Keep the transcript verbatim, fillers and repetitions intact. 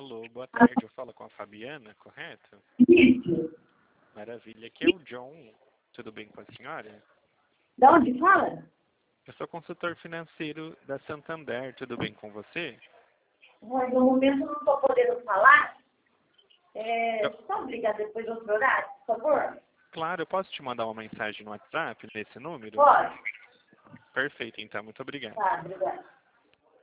Alô, boa tarde. Eu falo com a Fabiana, correto? Isso. Maravilha. Aqui é o John. Tudo bem com a senhora? De onde fala? Eu sou consultor financeiro da Santander. Tudo bem com você? Mas no momento eu não estou podendo falar. É, Eu- só ligar depois do outro horário, por favor? Claro, eu posso te mandar uma mensagem no WhatsApp nesse número? Pode. Perfeito, então. Muito obrigado. Tá, obrigada.